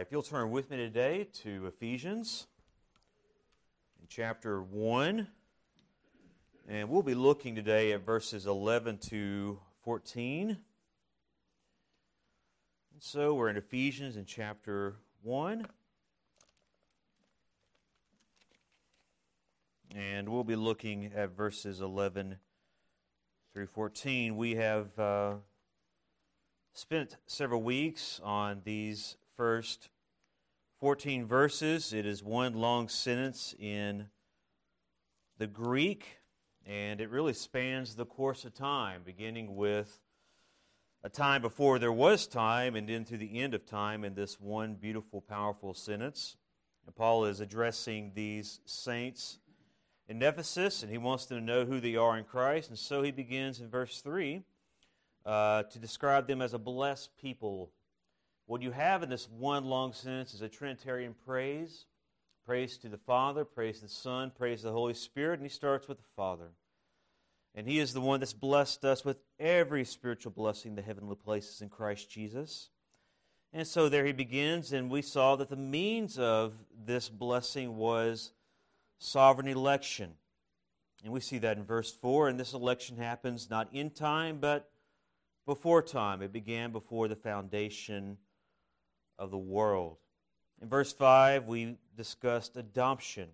If you'll turn with me today to Ephesians in chapter 1, and we'll be looking today at verses 11 to 14. And so we're in Ephesians in chapter 1, and we'll be looking at verses 11 through 14. We have spent several weeks on these first 14 verses. It is one long sentence in the Greek, and it really spans the course of time, beginning with a time before there was time and then to the end of time in this one beautiful, powerful sentence. And Paul is addressing these saints in Ephesus, and he wants them to know who they are in Christ. And so he begins in verse 3 to describe them as a blessed people. What you have in this one long sentence is a Trinitarian praise. Praise to the Father, praise to the Son, praise to the Holy Spirit, and he starts with the Father. And he is the one that's blessed us with every spiritual blessing in the heavenly places in Christ Jesus. And so there he begins, and we saw that the means of this blessing was sovereign election. And we see that in verse 4, and this election happens not in time, but before time. It began before the foundation of the world. In verse 5, we discussed adoption,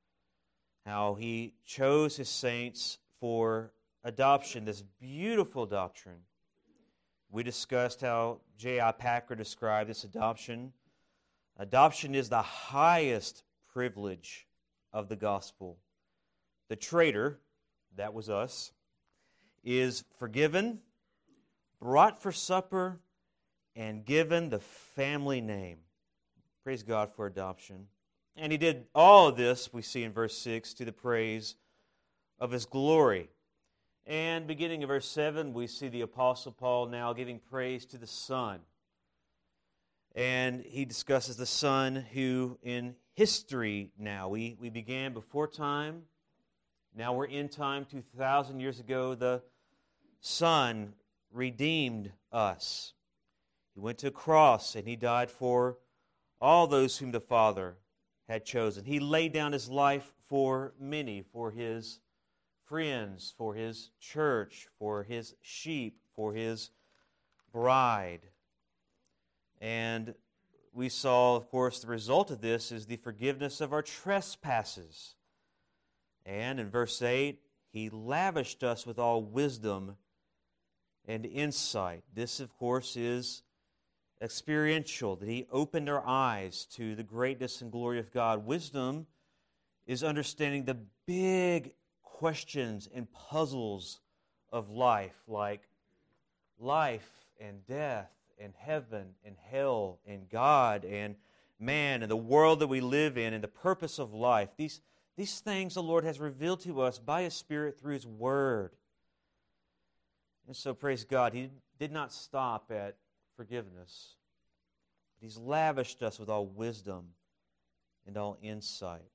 how he chose his saints for adoption, this beautiful doctrine. We discussed how J.I. Packer described this adoption. Adoption is the highest privilege of the gospel. The traitor, that was us, is forgiven, brought for supper, and given the family name. Praise God for adoption. And he did all of this, we see in verse 6, to the praise of his glory. And beginning in verse 7, we see the Apostle Paul now giving praise to the Son. And he discusses the Son who in history now, we began before time, now we're in time. 2,000 years ago, the Son redeemed us. He went to a cross and he died for all those whom the Father had chosen. He laid down his life for many, for his friends, for his church, for his sheep, for his bride. And we saw, of course, the result of this is the forgiveness of our trespasses. And in verse 8, he lavished us with all wisdom and insight. This, of course, is experiential, that he opened our eyes to the greatness and glory of God. Wisdom is understanding the big questions and puzzles of life, like life and death and heaven and hell and God and man and the world that we live in and the purpose of life. These things the Lord has revealed to us by His Spirit through His Word. And so, praise God, He did not stop at forgiveness. But He's lavished us with all wisdom and all insight.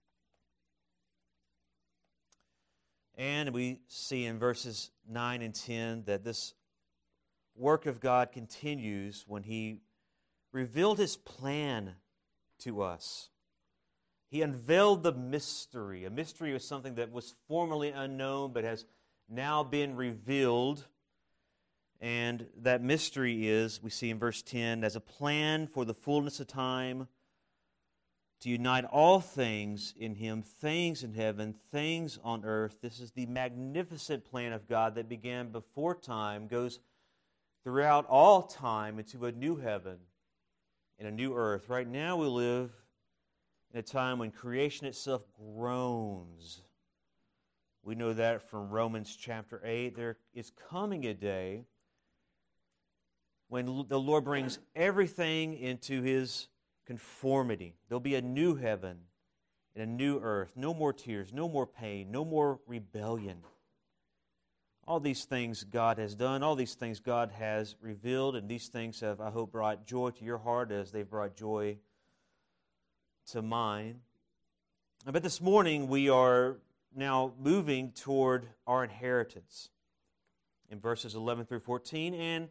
And we see in verses 9 and 10 that this work of God continues when He revealed His plan to us. He unveiled the mystery. A mystery was something that was formerly unknown but has now been revealed. And that mystery is, we see in verse 10, as a plan for the fullness of time to unite all things in Him, things in heaven, things on earth. This is the magnificent plan of God that began before time, goes throughout all time into a new heaven and a new earth. Right now we live in a time when creation itself groans. We know that from Romans chapter 8. There is coming a day when the Lord brings everything into His conformity. There'll be a new heaven and a new earth. No more tears, no more pain, no more rebellion. All these things God has done, all these things God has revealed, and these things have, I hope, brought joy to your heart as they've brought joy to mine. But this morning we are now moving toward our inheritance in verses 11 through 14, and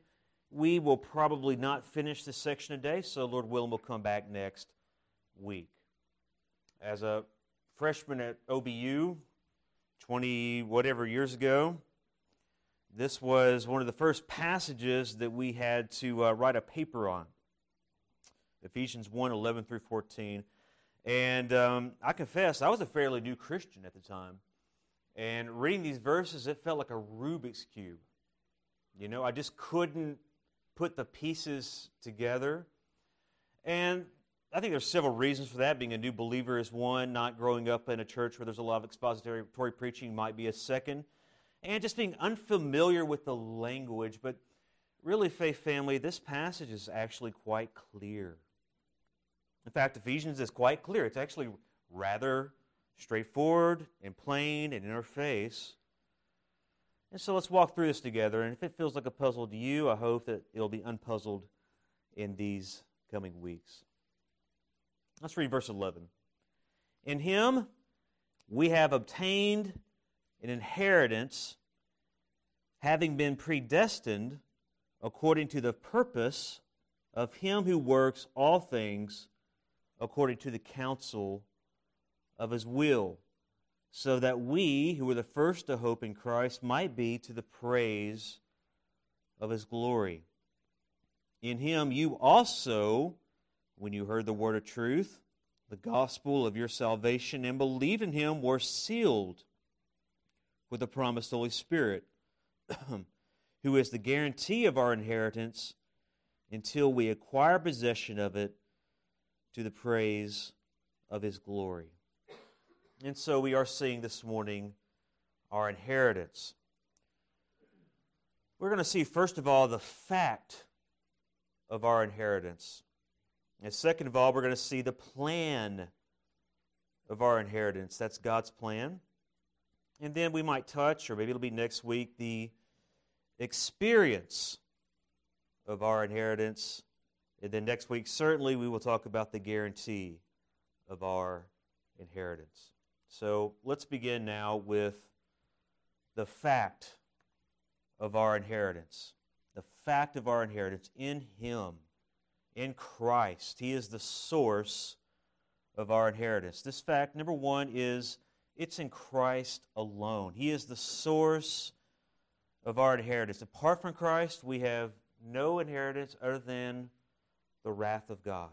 we will probably not finish this section today, so Lord willing, we'll come back next week. As a freshman at OBU, 20-whatever years ago, this was one of the first passages that we had to write a paper on. Ephesians 1:11 through 14. And I confess, I was a fairly new Christian at the time. And reading these verses, it felt like a Rubik's Cube. You know, I just couldn't put the pieces together. And I think there's several reasons for that. Being a new believer is one. Not growing up in a church where there's a lot of expository preaching might be a second. And just being unfamiliar with the language. But really, Faith Family, this passage is actually quite clear. In fact, Ephesians is quite clear. It's actually rather straightforward and plain and in our face. And so let's walk through this together. And if it feels like a puzzle to you, I hope that it'll be unpuzzled in these coming weeks. Let's read verse 11. In Him we have obtained an inheritance, having been predestined according to the purpose of Him who works all things according to the counsel of His will, so that we, who were the first to hope in Christ, might be to the praise of His glory. In Him you also, when you heard the word of truth, the gospel of your salvation, and believed in Him, were sealed with the promised Holy Spirit, who is the guarantee of our inheritance until we acquire possession of it to the praise of His glory. And so we are seeing this morning our inheritance. We're going to see, first of all, the fact of our inheritance. And second of all, we're going to see the plan of our inheritance. That's God's plan. And then we might touch, or maybe it'll be next week, the experience of our inheritance. And then next week, certainly, we will talk about the guarantee of our inheritance. So let's begin now with the fact of our inheritance. The fact of our inheritance in Him, in Christ. He is the source of our inheritance. This fact, number one, is it's in Christ alone. He is the source of our inheritance. Apart from Christ, we have no inheritance other than the wrath of God.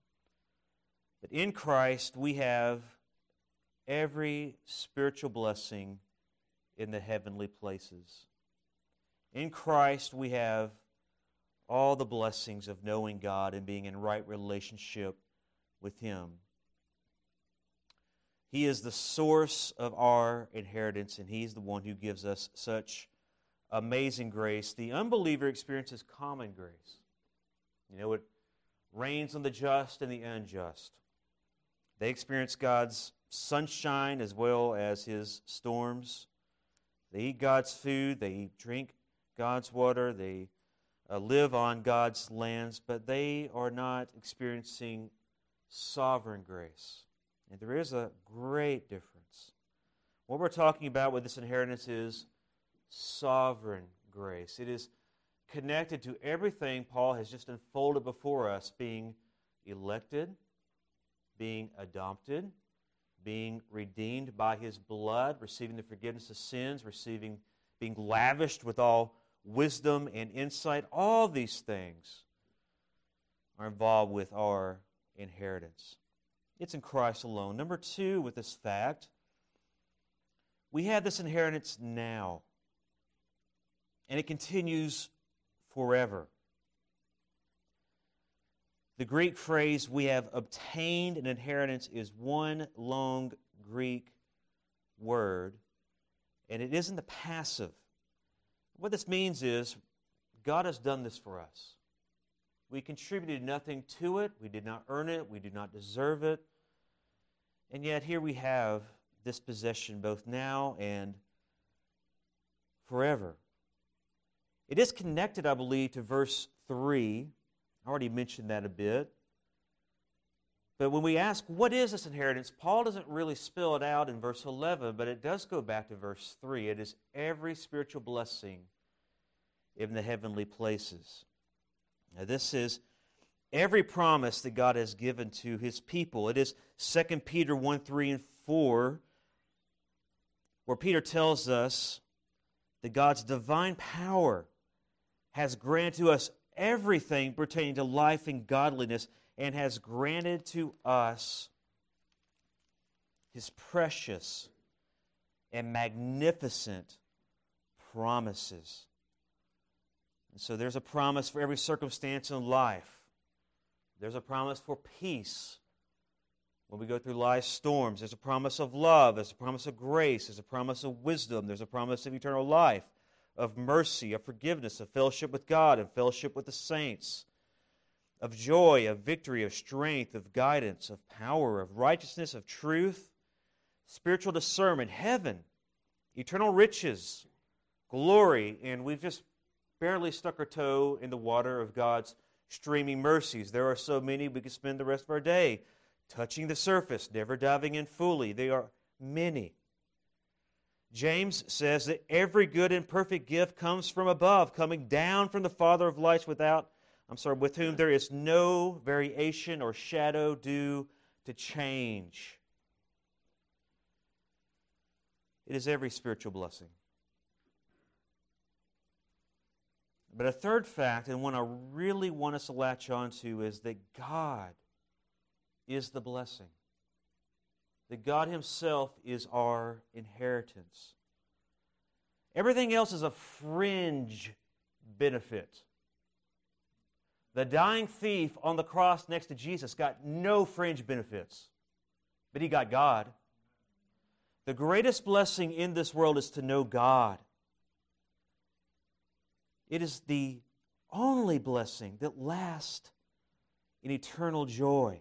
But in Christ, we have every spiritual blessing in the heavenly places. In Christ, we have all the blessings of knowing God and being in right relationship with Him. He is the source of our inheritance, and He's the one who gives us such amazing grace. The unbeliever experiences common grace. You know, it rains on the just and the unjust. They experience God's sunshine as well as His storms. They eat God's food. They drink God's water. They live on God's lands, but they are not experiencing sovereign grace. And there is a great difference. What we're talking about with this inheritance is sovereign grace. It is connected to everything Paul has just unfolded before us, being elected, being adopted, being redeemed by His blood, receiving the forgiveness of sins, being lavished with all wisdom and insight. All these things are involved with our inheritance. It's in Christ alone. Number two, with this fact, we have this inheritance now, and it continues forever. The Greek phrase, we have obtained an inheritance, is one long Greek word, and it isn't the passive. What this means is, God has done this for us. We contributed nothing to it. We did not earn it. We do not deserve it. And yet here we have this possession both now and forever. It is connected, I believe, to verse 3. I already mentioned that a bit. But when we ask, what is this inheritance? Paul doesn't really spell it out in verse 11, but it does go back to verse 3. It is every spiritual blessing in the heavenly places. Now, this is every promise that God has given to His people. It is 2 Peter 1, 3, and 4, where Peter tells us that God's divine power has granted to us everything pertaining to life and godliness, and has granted to us His precious and magnificent promises. And so there's a promise for every circumstance in life. There's a promise for peace when we go through life's storms. There's a promise of love. There's a promise of grace. There's a promise of wisdom. There's a promise of eternal life, of mercy, of forgiveness, of fellowship with God, and fellowship with the saints, of joy, of victory, of strength, of guidance, of power, of righteousness, of truth, spiritual discernment, heaven, eternal riches, glory, and we've just barely stuck our toe in the water of God's streaming mercies. There are so many we could spend the rest of our day touching the surface, never diving in fully. They are many. James says that every good and perfect gift comes from above, coming down from the Father of lights, with whom there is no variation or shadow due to change. It is every spiritual blessing. But a third fact, and one I really want us to latch on to, is that God is the blessing. That God Himself is our inheritance. Everything else is a fringe benefit. The dying thief on the cross next to Jesus got no fringe benefits, but he got God. The greatest blessing in this world is to know God. It is the only blessing that lasts in eternal joy.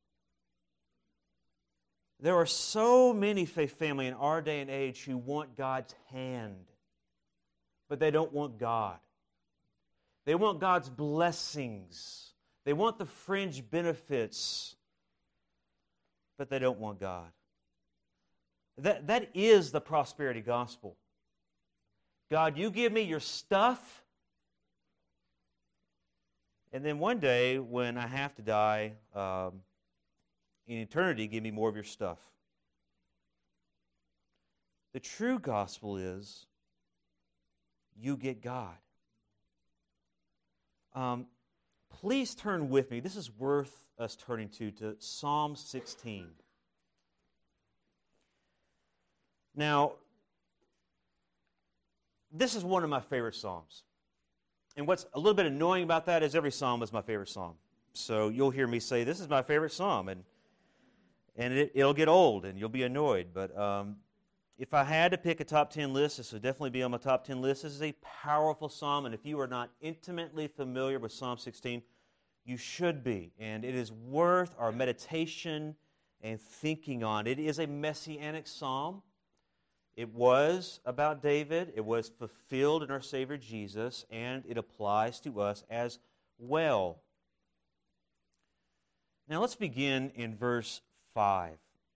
There are so many, faith family, in our day and age who want God's hand, but they don't want God. They want God's blessings. They want the fringe benefits, but they don't want God. That is the prosperity gospel. God, you give me your stuff, and then one day when I have to die, in eternity, give me more of your stuff. The true gospel is you get God. Please turn with me. This is worth us turning to Psalm 16. Now, this is one of my favorite psalms. And what's a little bit annoying about that is every psalm is my favorite psalm. So you'll hear me say, this is my favorite psalm, and it'll get old, and you'll be annoyed. But if I had to pick a top 10 list, this would definitely be on my top 10 list. This is a powerful psalm, and if you are not intimately familiar with Psalm 16, you should be. And it is worth our meditation and thinking on. It is a messianic psalm. It was about David. It was fulfilled in our Savior Jesus, and it applies to us as well. Now let's begin in verse 5.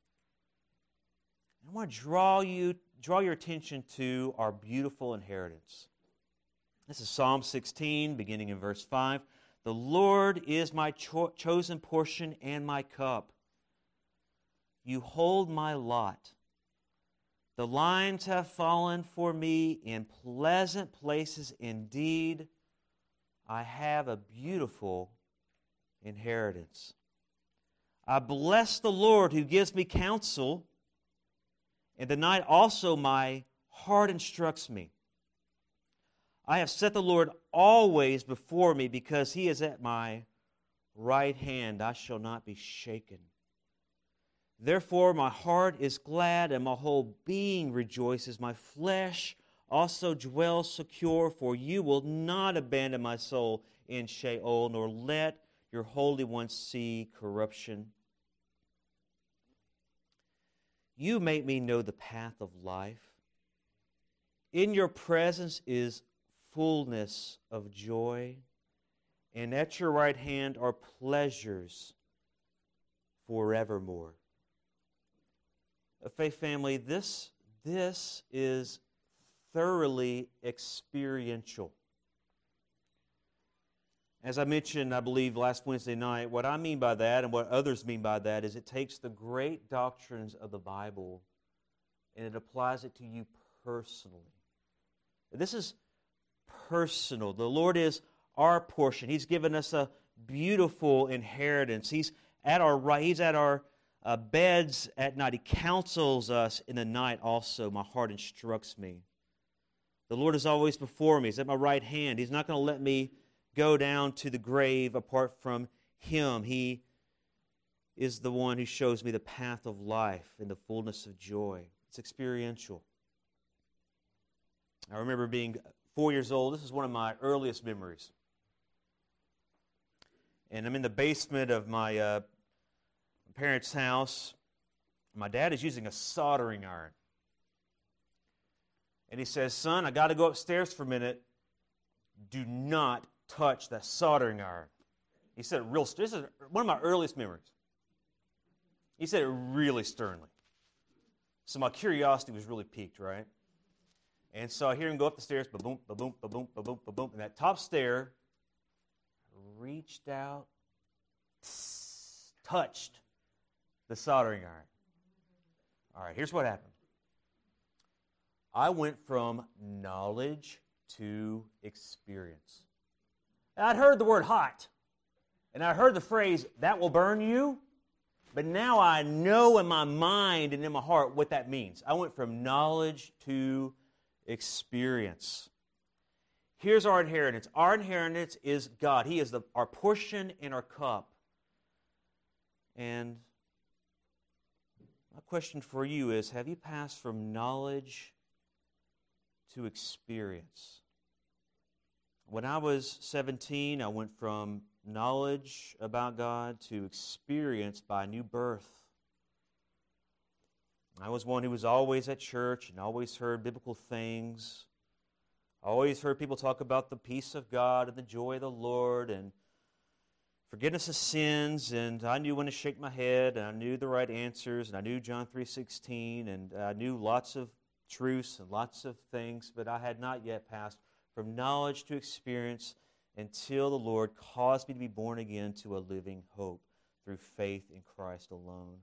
I want to draw your attention to our beautiful inheritance. This is Psalm 16, beginning in verse 5. The Lord is my chosen portion and my cup. You hold my lot. The lines have fallen for me in pleasant places indeed. I have a beautiful inheritance. I bless the Lord who gives me counsel. In the night also my heart instructs me. I have set the Lord always before me, because He is at my right hand. I shall not be shaken. Therefore my heart is glad, and my whole being rejoices. My flesh also dwells secure, for you will not abandon my soul in Sheol, nor let your Holy One see corruption. You make me know the path of life. In your presence is fullness of joy, and at your right hand are pleasures forevermore. Faith family, this is thoroughly experiential. As I mentioned, I believe, last Wednesday night, what I mean by that and what others mean by that is it takes the great doctrines of the Bible and it applies it to you personally. This is personal. The Lord is our portion. He's given us a beautiful inheritance. He's at our right. He's at our beds at night. He counsels us in the night also. My heart instructs me. The Lord is always before me. He's at my right hand. He's not going to let me go down to the grave apart from Him. He is the one who shows me the path of life and the fullness of joy. It's experiential. I remember being 4 years old. This is one of my earliest memories. And I'm in the basement of my parents' house. My dad is using a soldering iron. And he says, "Son, I got to go upstairs for a minute. Do not touch that soldering iron." He said it this is one of my earliest memories. He said it really sternly. So my curiosity was really piqued, right? And so I hear him go up the stairs, ba-boom, ba-boom, ba-boom, ba-boom, ba-boom. And that top stair, reached out, touched the soldering iron. All right, here's what happened. I went from knowledge to experience. And I'd heard the word hot, and I heard the phrase, "that will burn you," but now I know in my mind and in my heart what that means. I went from knowledge to experience. Here's our inheritance. Our inheritance is God. He is our portion and our cup. And my question for you is, have you passed from knowledge to experience? When I was 17, I went from knowledge about God to experience by new birth. I was one who was always at church and always heard biblical things. I always heard people talk about the peace of God and the joy of the Lord and forgiveness of sins, and I knew when to shake my head, and I knew the right answers, and I knew John 3:16, and I knew lots of truths and lots of things, but I had not yet passed from knowledge to experience until the Lord caused me to be born again to a living hope through faith in Christ alone.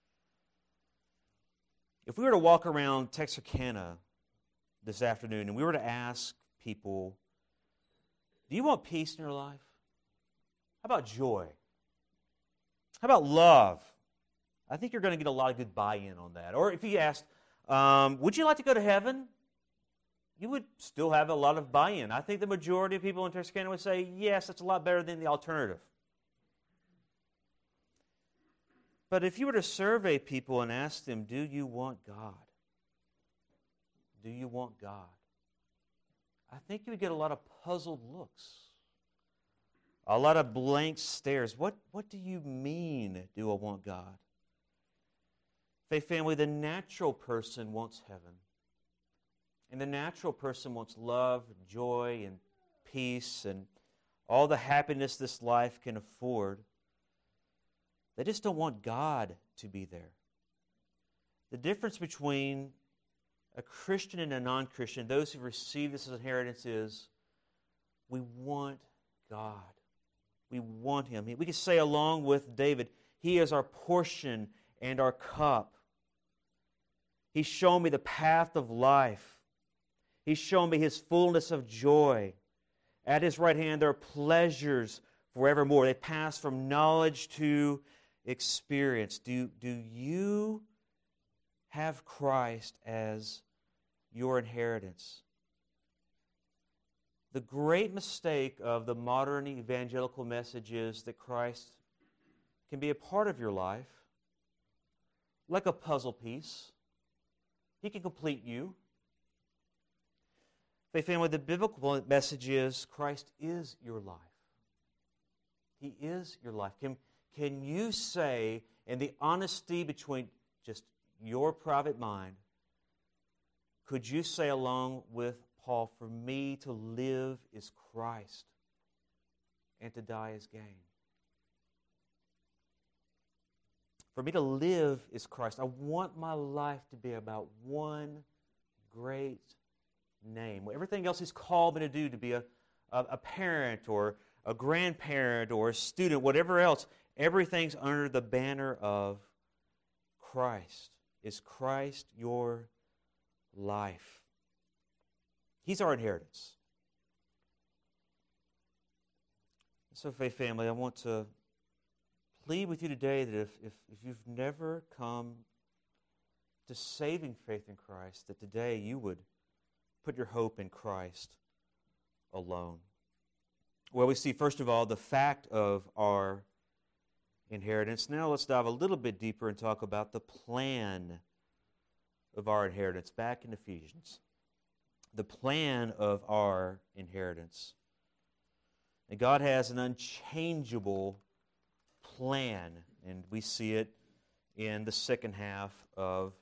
If we were to walk around Texarkana this afternoon and we were to ask people, do you want peace in your life? How about joy? How about love? I think you're going to get a lot of good buy-in on that. Or if you asked, would you like to go to heaven? You would still have a lot of buy-in. I think the majority of people in Texarkana would say, yes, that's a lot better than the alternative. But if you were to survey people and ask them, do you want God? Do you want God? I think you would get a lot of puzzled looks. A lot of blank stares. What do you mean, do I want God? Faith family, the natural person wants heaven. And the natural person wants love, and joy, and peace, and all the happiness this life can afford. They just don't want God to be there. The difference between a Christian and a non-Christian, those who receive this as inheritance, is we want God. We want Him. We can say along with David, He is our portion and our cup. He's shown me the path of life. He's shown me His fullness of joy. At His right hand there are pleasures forevermore. They pass from knowledge to experience. Do you have Christ as your inheritance? The great mistake of the modern evangelical message is that Christ can be a part of your life, like a puzzle piece. He can complete you. Faith family, the biblical message is Christ is your life. He is your life. Can you say, in the honesty between just your private mind, could you say along with Paul, for me to live is Christ and to die is gain? For me to live is Christ. I want my life to be about one great name. Everything else He's called me to do, to be a parent or a grandparent or a student, whatever else, everything's under the banner of Christ. Is Christ your life? He's our inheritance. So, Faith Family, I want to plead with you today that if you've never come to saving faith in Christ, that today you would put your hope in Christ alone. Well, we see, first of all, the fact of our inheritance. Now let's dive a little bit deeper and talk about the plan of our inheritance. Back in Ephesians. The plan of our inheritance. And God has an unchangeable plan, and we see it in the second half of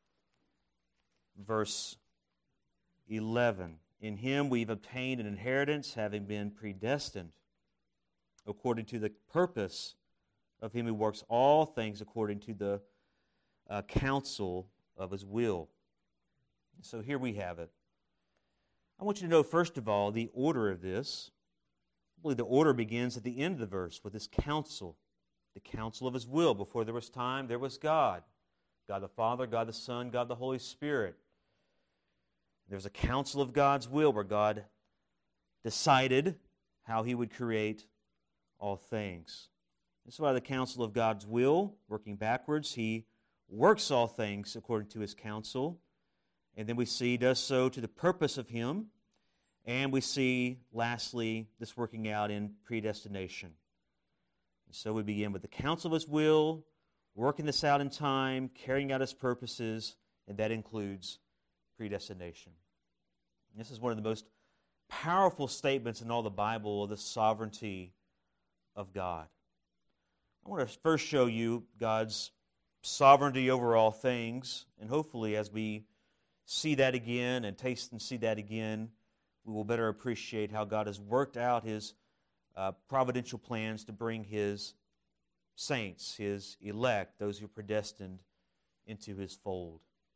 verse 11. In Him we've obtained an inheritance, having been predestined according to the purpose of Him who works all things according to the counsel of His will. So here we have it. I want you to know, first of all, the order of this. I believe the order begins at the end of the verse with this counsel, the counsel of His will. Before there was time, there was God. God the Father, God the Son, God the Holy Spirit. There's a counsel of God's will where God decided how He would create all things. This is why the counsel of God's will, working backwards, He works all things according to His counsel. And then we see He does so to the purpose of Him. And we see, lastly, this working out in predestination. And so we begin with the counsel of His will, working this out in time, carrying out His purposes, and that includes predestination. And this is one of the most powerful statements in all the Bible of the sovereignty of God. I want to first show you God's sovereignty over all things, and hopefully as we see that again and taste and see that again, we will better appreciate how God has worked out His providential plans to bring His saints, His elect, those who are predestined, into His fold.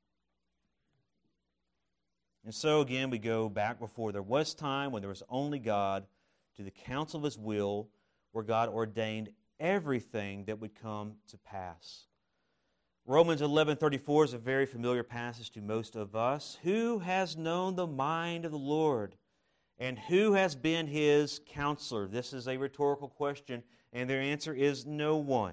And so again, we go back before there was time, when there was only God, to the counsel of His will, where God ordained everything that would come to pass. Romans 11:34 is a very familiar passage to most of us. Who has known the mind of the Lord? And who has been His counselor? This is a rhetorical question, and their answer is no one.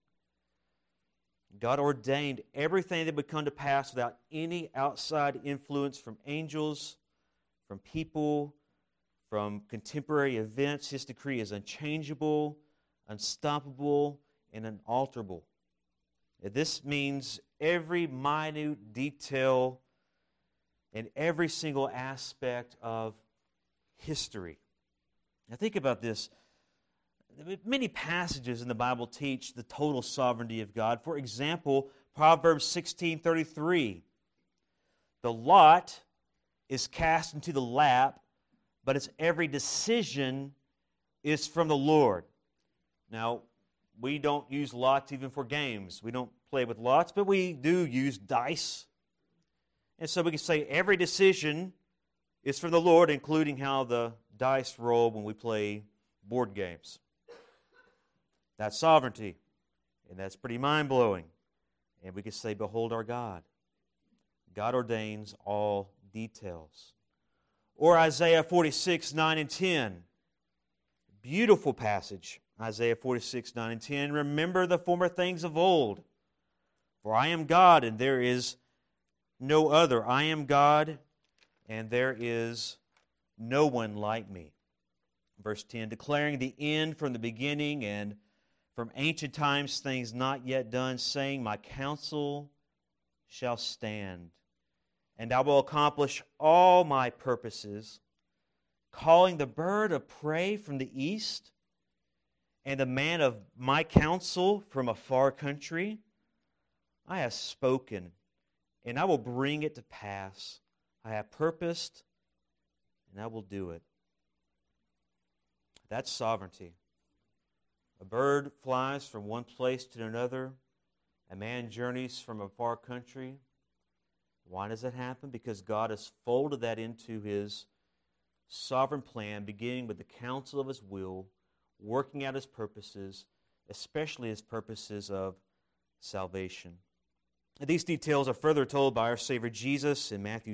God ordained everything that would come to pass without any outside influence from angels, from people, from contemporary events. His decree is unchangeable, unstoppable, and unalterable. This means every minute detail and every single aspect of history. Now think about this. Many passages in the Bible teach the total sovereignty of God. For example, Proverbs 16:33. The lot is cast into the lap, but its every decision is from the Lord. Now, we don't use lots even for games. We don't play with lots, but we do use dice. And so we can say every decision is from the Lord, including how the dice roll when we play board games. That's sovereignty, and that's pretty mind-blowing. And we can say, behold our God. God ordains all details. Or Isaiah 46:9 and 10. Beautiful passage. Isaiah 46:9 and 10. Remember the former things of old. For I am God, and there is no other. I am God, and there is no one like me. Verse 10. Declaring the end from the beginning, and from ancient times things not yet done, saying, my counsel shall stand, and I will accomplish all my purposes, calling the bird of prey from the east, and the man of my counsel from a far country. I have spoken, and I will bring it to pass. I have purposed, and I will do it. That's sovereignty. A bird flies from one place to another. A man journeys from a far country. Why does that happen? Because God has folded that into His sovereign plan, beginning with the counsel of His will, working out His purposes, especially His purposes of salvation. These details are further told by our Savior Jesus in Matthew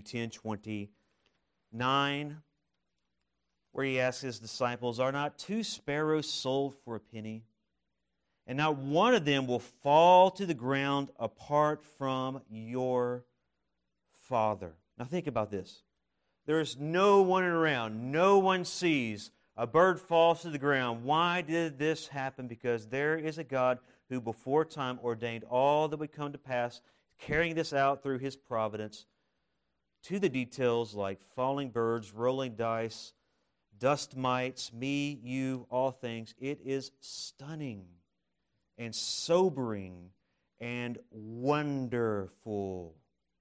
10:29, where He asks His disciples, "Are not 2 sparrows sold for a penny? And not one of them will fall to the ground apart from your Father." Now think about this. There is no one around. No one sees a bird falls to the ground. Why did this happen? Because there is a God who before time ordained all that would come to pass, carrying this out through His providence to the details like falling birds, rolling dice, dust mites, me, you, all things. It is stunning and sobering and wonderful.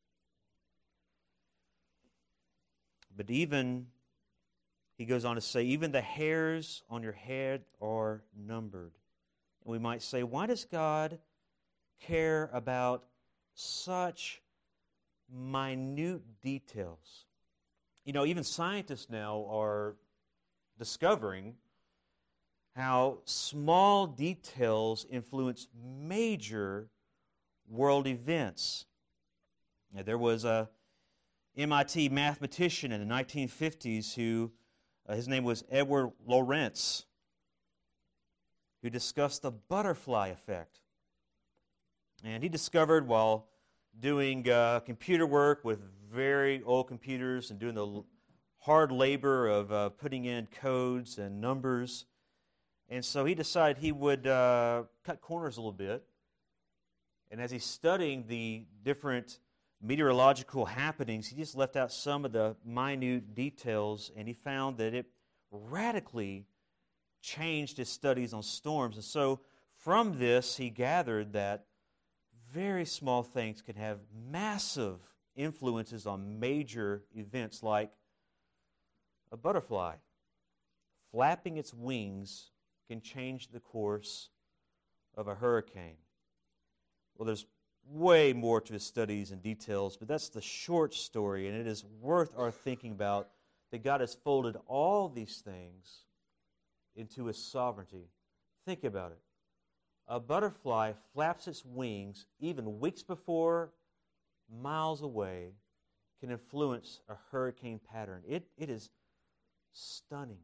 But even, he goes on to say, even the hairs on your head are numbered. And we might say, why does God care about such minute details? You know, even scientists now are discovering how small details influence major world events. Now, there was a MIT mathematician in the 1950s who, his name was Edward Lorenz, who discussed the butterfly effect. And he discovered while doing computer work with very old computers and doing the hard labor of putting in codes and numbers. And so he decided he would cut corners a little bit. And as he's studying the different meteorological happenings, he just left out some of the minute details, and he found that it radically changed his studies on storms. And so from this, he gathered that very small things can have massive influences on major events, like a butterfly flapping its wings can change the course of a hurricane. Well, there's way more to his studies and details, but that's the short story, and it is worth our thinking about that God has folded all these things into His sovereignty. Think about it. A butterfly flaps its wings even weeks before, miles away, can influence a hurricane pattern. It is stunning.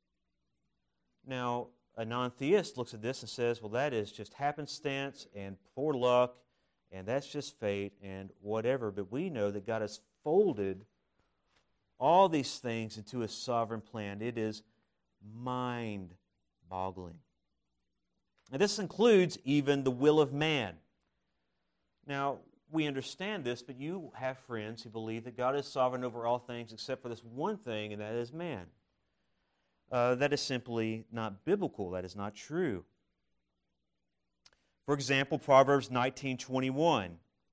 Now, a non-theist looks at this and says, well, that is just happenstance and poor luck, and that's just fate and whatever. But we know that God has folded all these things into His sovereign plan. It is mind-boggling. And this includes even the will of man. Now, we understand this, but you have friends who believe that God is sovereign over all things except for this one thing, and that is man. That is simply not biblical. That is not true. For example, Proverbs 19:21.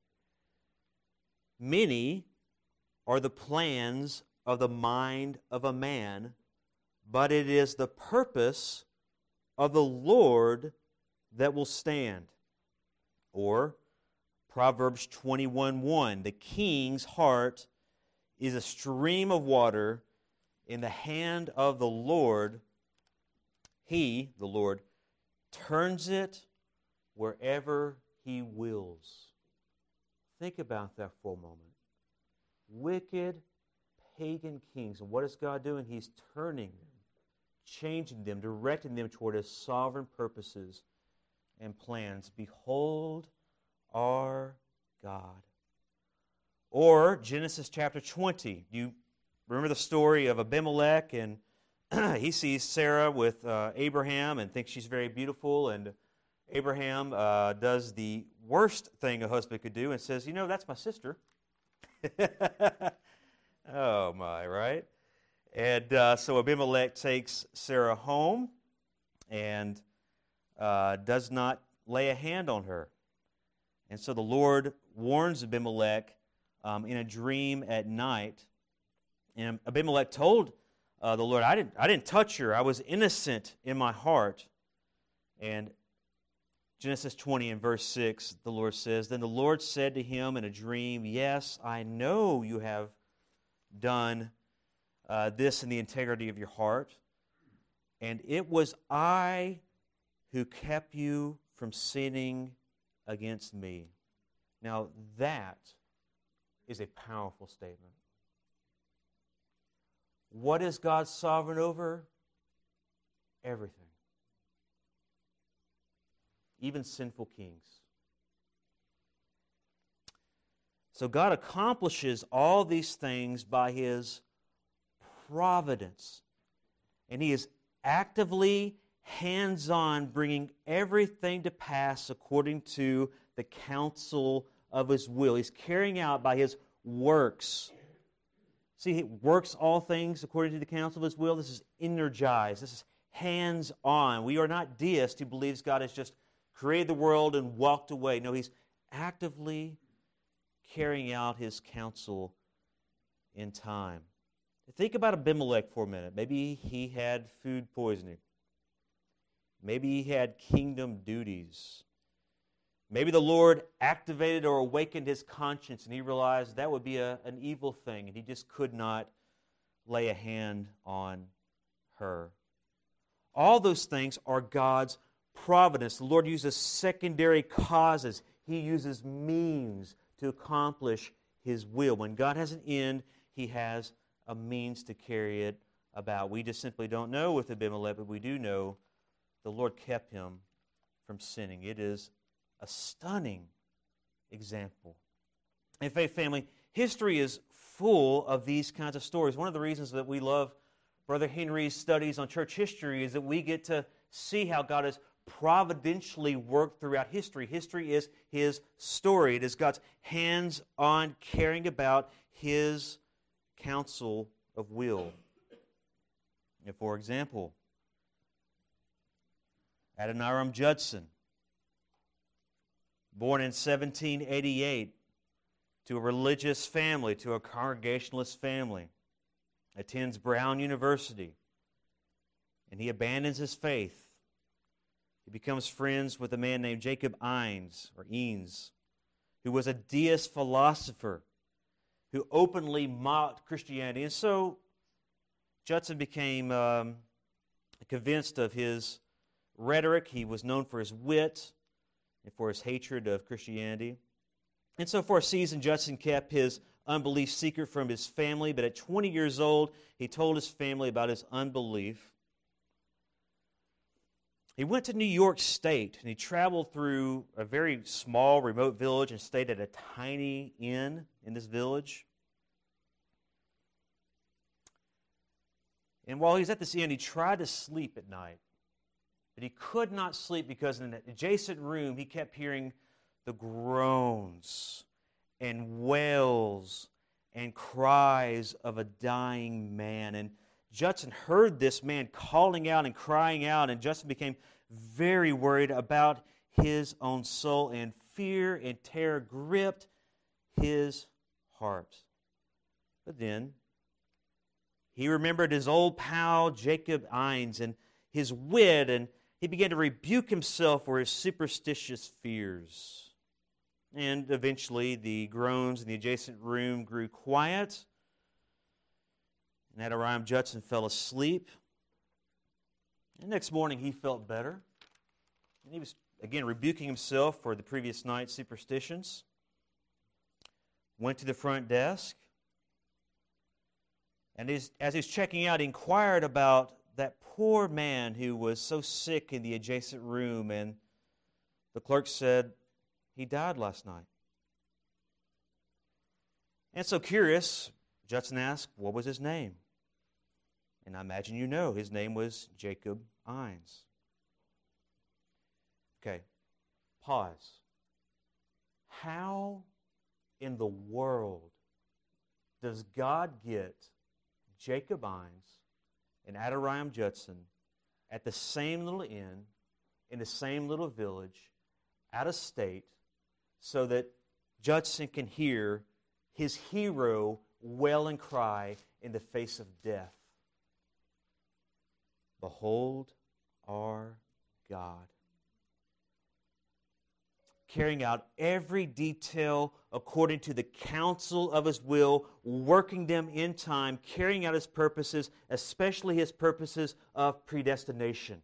Many are the plans of the mind of a man, but it is the purpose of the Lord that will stand. Or Proverbs 21:1. The king's heart is a stream of water in the hand of the Lord. He, the Lord, turns it wherever He wills. Think about that for a moment. Wicked pagan kings. And what is God doing? He's turning them, changing them, directing them toward His sovereign purposes and plans. Behold our God. Or Genesis chapter 20. You remember the story of Abimelech, and he sees Sarah with Abraham and thinks she's very beautiful, and Abraham does the worst thing a husband could do and says, you know, that's my sister. Oh my, right? And so Abimelech takes Sarah home and does not lay a hand on her. And so the Lord warns Abimelech in a dream at night. And Abimelech told the Lord, I didn't touch her. I was innocent in my heart. And Genesis 20 and verse 6, the Lord says, Then the Lord said to him in a dream, Yes, I know you have done this in the integrity of your heart. and it was I who kept you from sinning against me. Now that is a powerful statement. What is God sovereign over? Everything. Even sinful kings. So God accomplishes all these things by His providence. And He is actively, hands-on, bringing everything to pass according to the counsel of His will. He's carrying out by His works. See, He works all things according to the counsel of His will. This is energized. This is hands-on. We are not deists who believes God has just created the world and walked away. No, He's actively carrying out His counsel in time. Think about Abimelech for a minute. Maybe he had food poisoning. Maybe he had kingdom duties. Maybe the Lord activated or awakened his conscience and he realized that would be an evil thing and he just could not lay a hand on her. All those things are God's providence. The Lord uses secondary causes. He uses means to accomplish His will. When God has an end, He has a means to carry it about. We just simply don't know with Abimelech, but we do know the Lord kept him from sinning. It is a stunning example. In faith family, history is full of these kinds of stories. One of the reasons that we love Brother Henry's studies on church history is that we get to see how God has providentially worked throughout history. History is His story. It is God's hands-on carrying about His counsel of will. And for example, Adoniram Judson, born in 1788 to a religious family, to a Congregationalist family, attends Brown University, and he abandons his faith. He becomes friends with a man named Jacob Innes, who was a deist philosopher who openly mocked Christianity. And so Judson became convinced of his rhetoric. He was known for his wit and for his hatred of Christianity. And so for a season, Judson kept his unbelief secret from his family, but at 20 years old, he told his family about his unbelief. He went to New York State, and he traveled through a very small, remote village and stayed at a tiny inn in this village. And while he was at this inn, he tried to sleep at night. But he could not sleep because in an adjacent room, he kept hearing the groans and wails and cries of a dying man. And Judson heard this man calling out and crying out, and Judson became very worried about his own soul, and fear and terror gripped his heart. But then he remembered his old pal Jacob Innes and his wit, and he began to rebuke himself for his superstitious fears. And eventually the groans in the adjacent room grew quiet, and Adoniram Judson fell asleep. The next morning he felt better, and he was again rebuking himself for the previous night's superstitions. Went to the front desk, and as he's checking out, he inquired about that poor man who was so sick in the adjacent room, and the clerk said, "He died last night." And so curious, Judson asked, what was his name? And I imagine you know, his name was Jacob Innes. Okay, pause. How in the world does God get Jacob Innes and Adoniram Judson at the same little inn, in the same little village, out of state, so that Judson can hear his hero wail and cry in the face of death? Behold our God. carrying out every detail according to the counsel of His will, working them in time, carrying out His purposes, especially His purposes of predestination.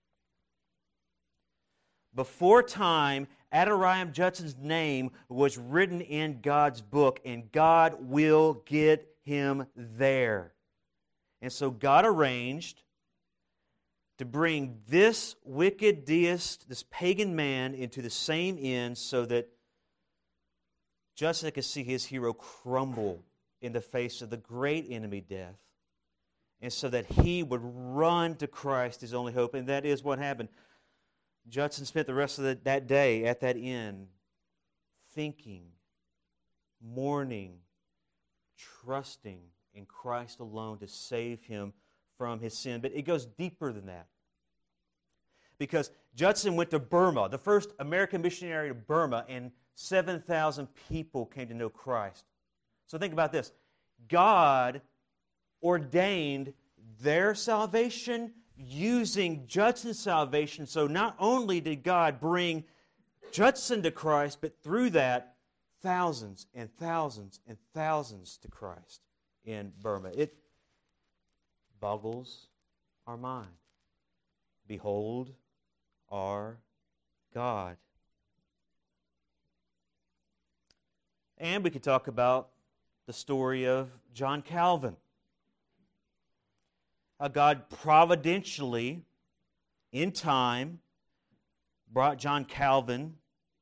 Before time, Adoniram Judson's name was written in God's book, and God will get him there. And so God arranged to bring this wicked deist, this pagan man, into the same inn so that Judson could see his hero crumble in the face of the great enemy, death, and so that he would run to Christ, his only hope. And that is what happened. Judson spent the rest of that day at that inn thinking, mourning, trusting in Christ alone to save him from his sin. But it goes deeper than that. Because Judson went to Burma, the first American missionary to Burma, and 7,000 people came to know Christ. So think about this. God ordained their salvation using Judson's salvation. So not only did God bring Judson to Christ, but through that, thousands and thousands and thousands to Christ in Burma. It boggles our mind. Behold our God. And we could talk about the story of John Calvin. How God providentially, in time, brought John Calvin,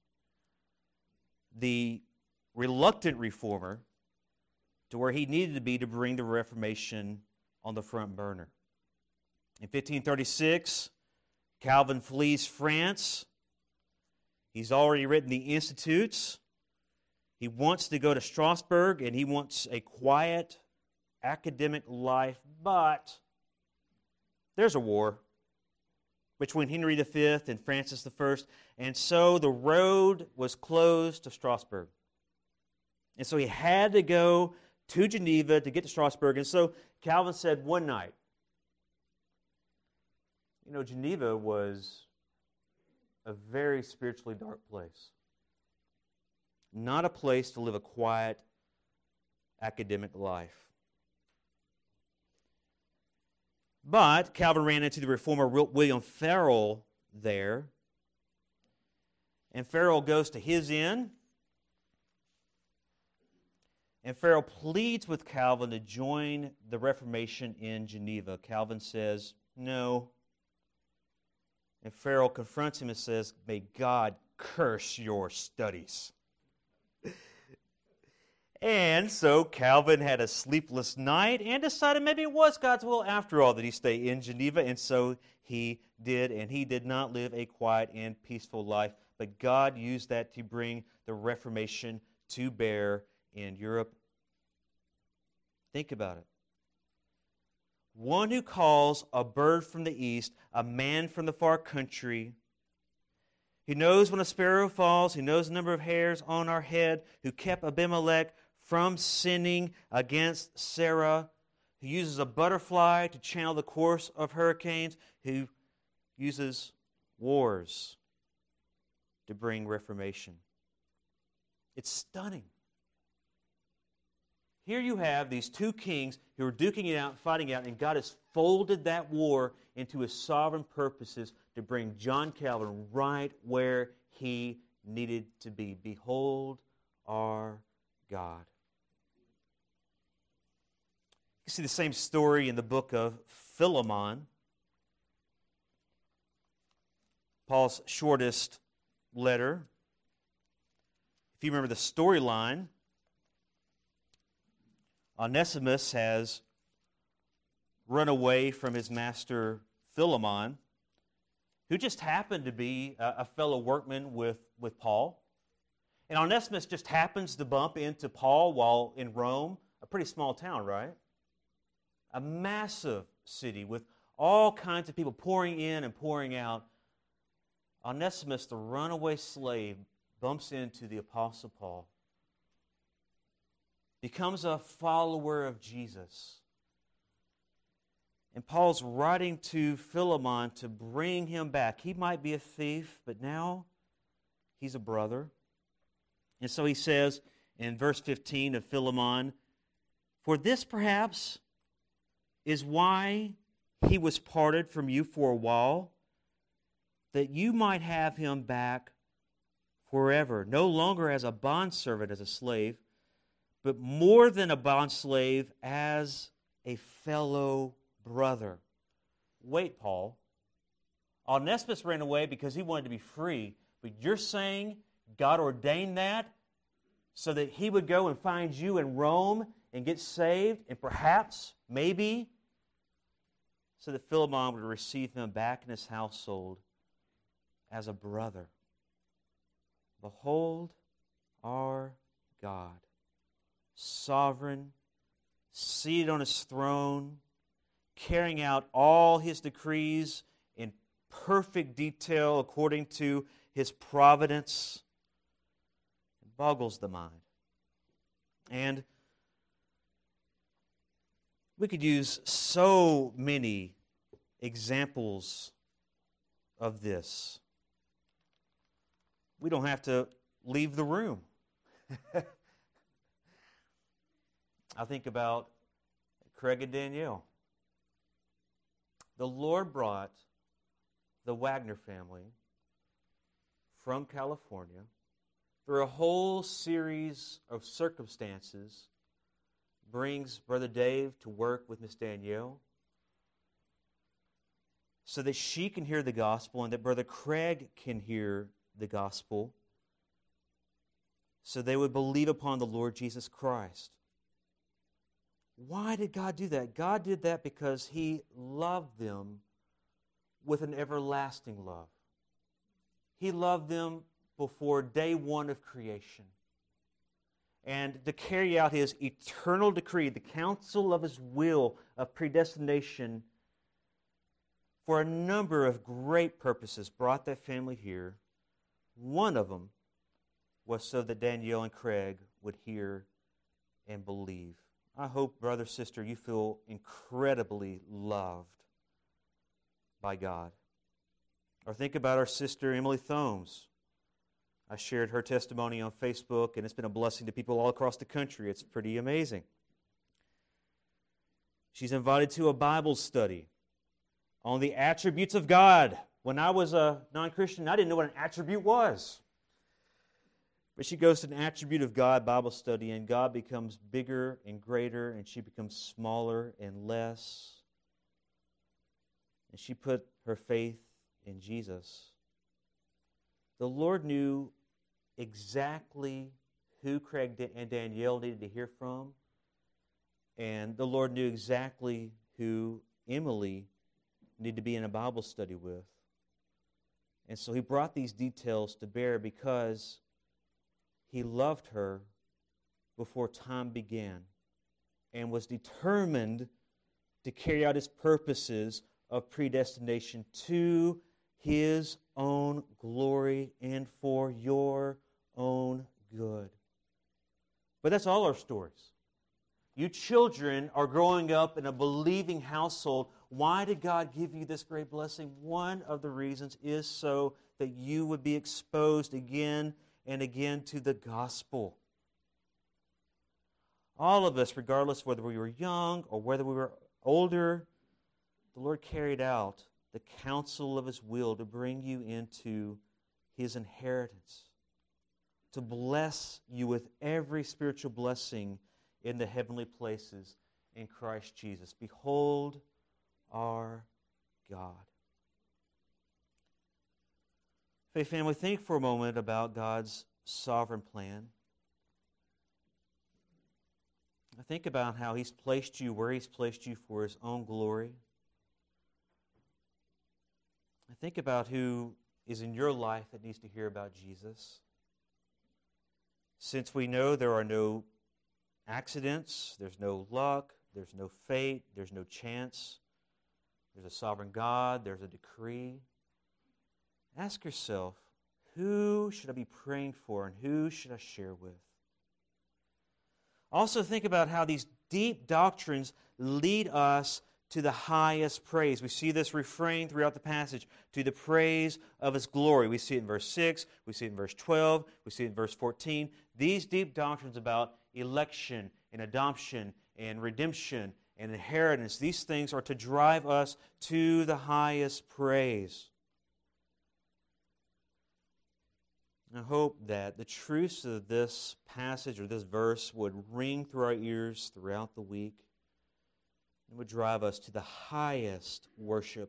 the reluctant reformer, to where he needed to be to bring the Reformation on the front burner. In 1536, Calvin flees France. He's already written the Institutes. He wants to go to Strasbourg, and he wants a quiet academic life, but there's a war between Henry V and Francis I, and so the road was closed to Strasbourg. And so he had to go to Geneva to get to Strasbourg, and so Calvin said one night, Geneva was a very spiritually dark place. Not a place to live a quiet academic life. But Calvin ran into the reformer William Farel there. And Farel goes to his inn. And Farel pleads with Calvin to join the Reformation in Geneva. Calvin says, no. And Farel confronts him and says, may God curse your studies. And so Calvin had a sleepless night and decided maybe it was God's will after all that he stay in Geneva, and so he did, and he did not live a quiet and peaceful life, but God used that to bring the Reformation to bear in Europe. Think about it. One who calls a bird from the east, a man from the far country, who knows when a sparrow falls, who knows the number of hairs on our head, who kept Abimelech from sinning against Sarah, who uses a butterfly to channel the course of hurricanes, who uses wars to bring reformation. It's stunning. Here you have these two kings who are duking it out, fighting out, and God has folded that war into His sovereign purposes to bring John Calvin right where he needed to be. Behold our God. You see the same story in the book of Philemon, Paul's shortest letter. If you remember the storyline, Onesimus has run away from his master Philemon, who just happened to be a fellow workman with Paul. And Onesimus just happens to bump into Paul while in Rome, a pretty small town, right? A massive city with all kinds of people pouring in and pouring out. Onesimus, the runaway slave, bumps into the Apostle Paul, becomes a follower of Jesus. And Paul's writing to Philemon to bring him back. He might be a thief, but now He's a brother. And so he says in verse 15 of Philemon, "For this perhaps is why he was parted from you for a while, that you might have him back forever, no longer as a bondservant, as a slave, but more than a bondslave, as a fellow brother." Wait, Paul. Onesimus ran away because he wanted to be free, but you're saying God ordained that so that he would go and find you in Rome and get saved, and perhaps, maybe, so that Philemon would receive him back in his household as a brother. Behold our God, sovereign, seated on his throne, carrying out all his decrees in perfect detail according to his providence. It boggles the mind. And we could use so many examples of this. We don't have to leave the room. I think about Craig and Danielle. The Lord brought the Wagner family from California through a whole series of circumstances, brings Brother Dave to work with Miss Danielle so that she can hear the gospel and that Brother Craig can hear the gospel, so they would believe upon the Lord Jesus Christ. Why did God do that? God did that because He loved them with an everlasting love. He loved them before day one of creation. And to carry out His eternal decree, the counsel of His will of predestination, for a number of great purposes, brought that family here. One of them was so that Danielle and Craig would hear and believe. I hope, brother, sister, you feel incredibly loved by God. Or think about our sister Emily Thomes. I shared her testimony on Facebook, and it's been a blessing to people all across the country. It's pretty amazing. She's invited to a Bible study on the attributes of God. When I was a non-Christian, I didn't know what an attribute was. But she goes to an attribute of God Bible study, and God becomes bigger and greater, and she becomes smaller and less. And she put her faith in Jesus. The Lord knew exactly who Craig and Danielle needed to hear from, and the Lord knew exactly who Emily needed to be in a Bible study with. And so He brought these details to bear because He loved her before time began and was determined to carry out His purposes of predestination to His own glory and for your own good. But that's all our stories. You children are growing up in a believing household. Why did God give you this great blessing? One of the reasons is so that you would be exposed again and again to the gospel. All of us, regardless whether we were young or whether we were older, the Lord carried out the counsel of His will to bring you into His inheritance, to bless you with every spiritual blessing in the heavenly places in Christ Jesus. Behold our God. Faith family, think for a moment about God's sovereign plan. Think about how He's placed you where He's placed you for His own glory. Think about who is in your life that needs to hear about Jesus. Since we know there are no accidents, there's no luck, there's no fate, there's no chance, there's a sovereign God, there's a decree. Ask yourself, who should I be praying for and who should I share with? Also think about how these deep doctrines lead us to the highest praise. We see this refrain throughout the passage, to the praise of His glory. We see it in verse 6, we see it in verse 12, we see it in verse 14. These deep doctrines about election and adoption and redemption and inheritance, these things are to drive us to the highest praise. I hope that the truths of this passage or this verse would ring through our ears throughout the week and would drive us to the highest worship.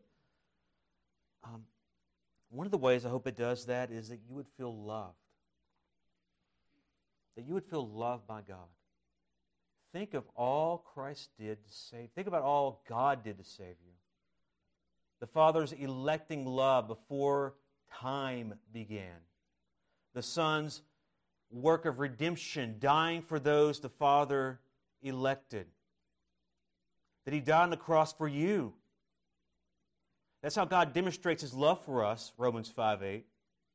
One of the ways I hope it does that is that you would feel loved. That you would feel loved by God. Think of all Christ did to save. Think about all God did to save you. The Father's electing love before time began. The Son's work of redemption, dying for those the Father elected. That He died on the cross for you. That's how God demonstrates His love for us, Romans 5:8.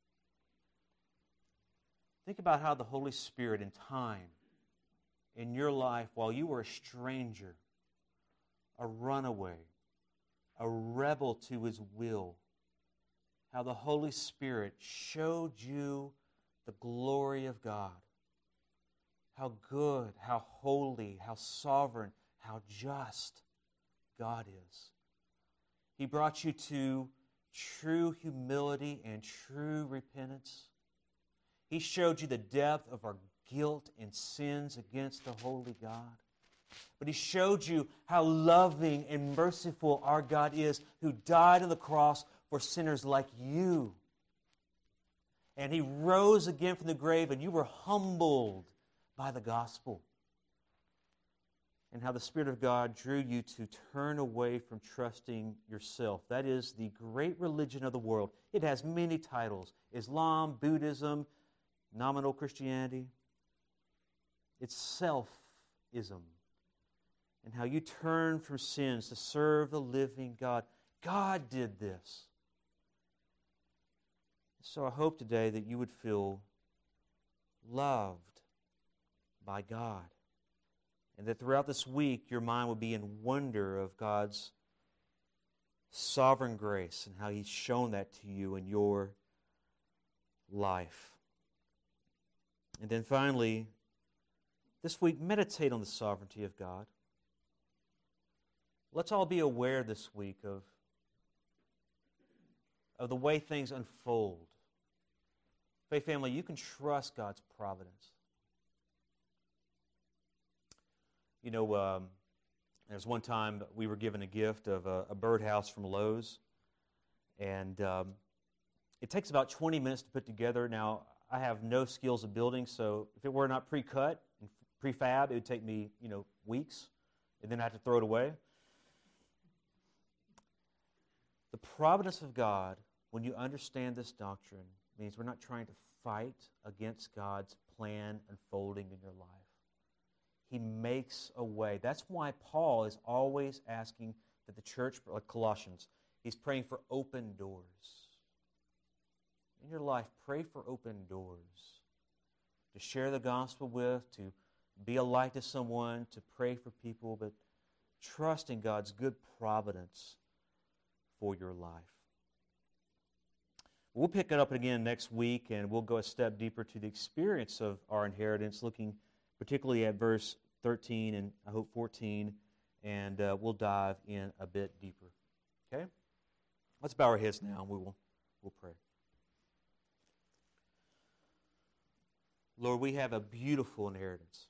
Think about how the Holy Spirit in time, in your life, while you were a stranger, a runaway, a rebel to His will, how the Holy Spirit showed you the glory of God. How good, how holy, how sovereign, how just God is. He brought you to true humility and true repentance. He showed you the depth of our guilt and sins against the holy God. But He showed you how loving and merciful our God is, who died on the cross for sinners like you. And He rose again from the grave, and you were humbled by the gospel. And how the Spirit of God drew you to turn away from trusting yourself. That is the great religion of the world. It has many titles: Islam, Buddhism, nominal Christianity. It's selfism. And how you turn from sins to serve the living God. God did this. So I hope today that you would feel loved by God. And that throughout this week your mind would be in wonder of God's sovereign grace and how He's shown that to you in your life. And then finally, this week, meditate on the sovereignty of God. Let's all be aware this week of the way things unfold. Faith family, you can trust God's providence. You know, there's one time we were given a gift of a birdhouse from Lowe's, and it takes about 20 minutes to put together. Now, I have no skills of building, so if it were not pre-cut and prefab, it would take me, weeks, and then I have to throw it away. The providence of God, when you understand this doctrine, means we're not trying to fight against God's plan unfolding in your life. He makes a way. That's why Paul is always asking that the church, like Colossians, he's praying for open doors. In your life, pray for open doors. To share the gospel with, to be a light to someone, to pray for people, but trust in God's good providence for your life. We'll pick it up again next week, and we'll go a step deeper to the experience of our inheritance, looking particularly at verse 13 and I hope 14, and we'll dive in a bit deeper. Okay? Let's bow our heads now, and we'll pray. Lord, we have a beautiful inheritance.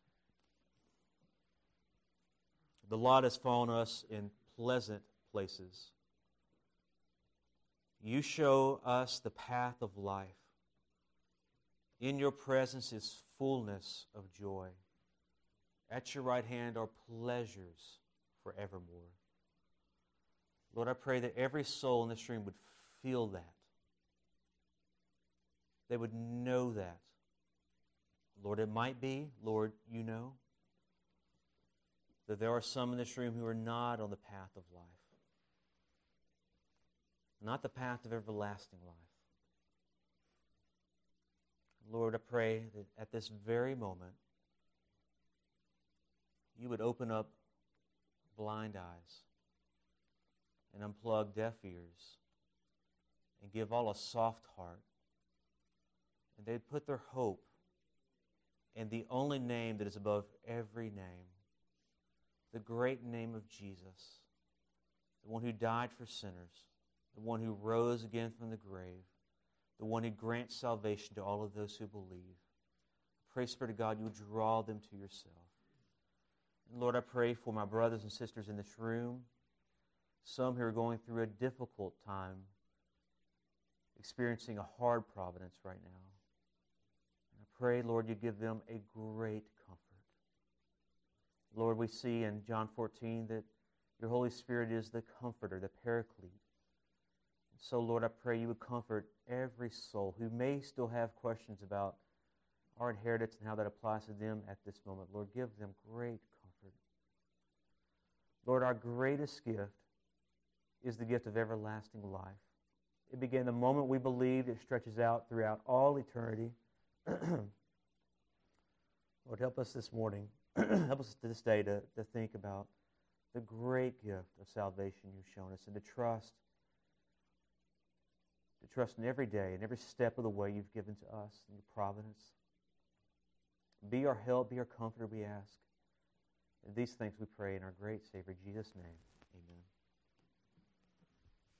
The lot has fallen us in pleasant places. You show us the path of life. In your presence is fullness of joy. At your right hand are pleasures forevermore. Lord, I pray that every soul in this room would feel that. They would know that. Lord, it might be, Lord, you know, that there are some in this room who are not on the path of life. Not the path of everlasting life. Lord, I pray that at this very moment, you would open up blind eyes, and unplug deaf ears and give all a soft heart. And they'd put their hope in the only name that is above every name, the great name of Jesus, the one who died for sinners, the one who rose again from the grave, the one who grants salvation to all of those who believe. Pray, Spirit of God, you would draw them to yourself. And Lord, I pray for my brothers and sisters in this room, some who are going through a difficult time, experiencing a hard providence right now. And I pray, Lord, you give them a great comfort. Lord, we see in John 14 that your Holy Spirit is the comforter, the paraclete. So, Lord, I pray you would comfort every soul who may still have questions about our inheritance and how that applies to them at this moment. Lord, give them great comfort. Lord, our greatest gift is the gift of everlasting life. It began the moment we believed. It stretches out throughout all eternity. Lord, help us this morning, help us this day to think about the great gift of salvation you've shown us and to trust in every day and every step of the way you've given to us in your providence. Be our help, be our comforter, we ask. And these things we pray in our great Savior, Jesus' name.